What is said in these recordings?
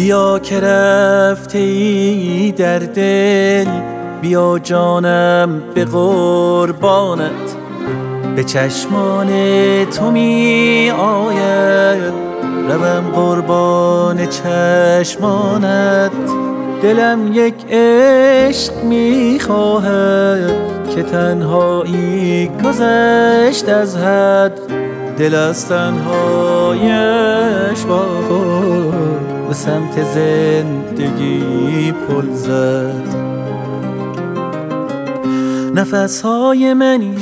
بیا که رفته ای در دل، بیا جانم به قربانت. به چشمان تو می آید روم قربان چشمانت. دلم یک عشق می خواهد که تنهایی گذشت از حد. دل از تنهایش با خود به سمت زندگی پل زد. نفسهای منی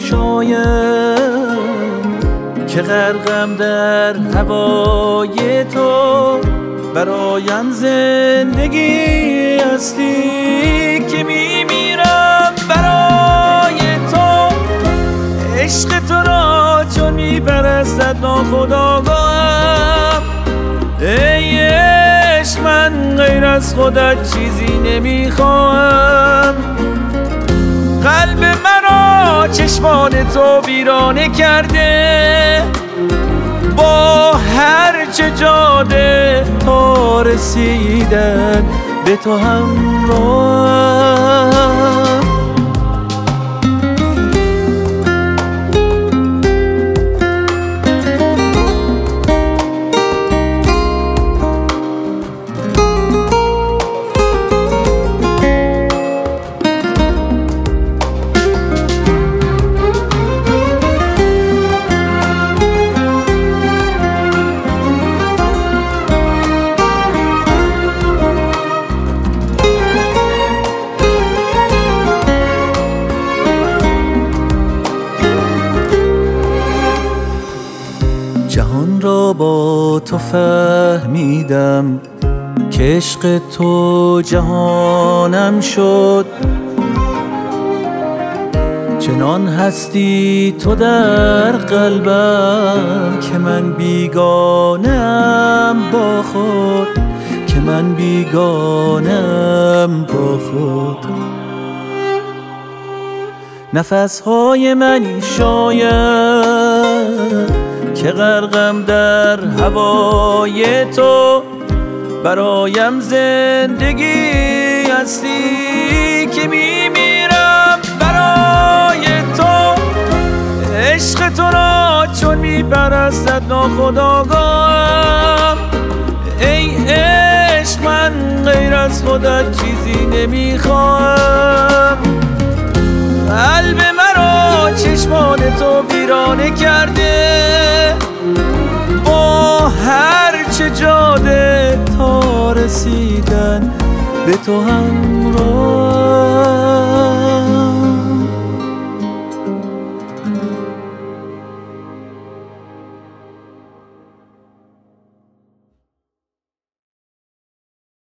شاید که غرقم در هوای تو. برایم زندگی هستی که میمیرم برای تو. عشق تو را چون میپرستد ناخودآگاهم. ای عشق من غیر از خودت چیزی نمیخواهم. قلب مرا چشمان تو ویرانه کرده، با هر چه جاده تا رسیدن به تو همراهم. جهان را با تو فهمیدم که عشق تو جهانم شد. چنان هستی تو در قلبم که من بیگانه‌ام با خود، که من بیگانه‌ام با خود. نفسهای منی شاید که غرقم در هوای تو. برایم زندگی هستی که میمیرم برای تو. عشق تو را چون میپرستد ناخودآگاهم. ای عشق من غیر از خودت چیزی نمیخواهم. قلب مرا چشمان تو ویرانه کرده، با هر چه جاده تا رسیدن به تو همراه.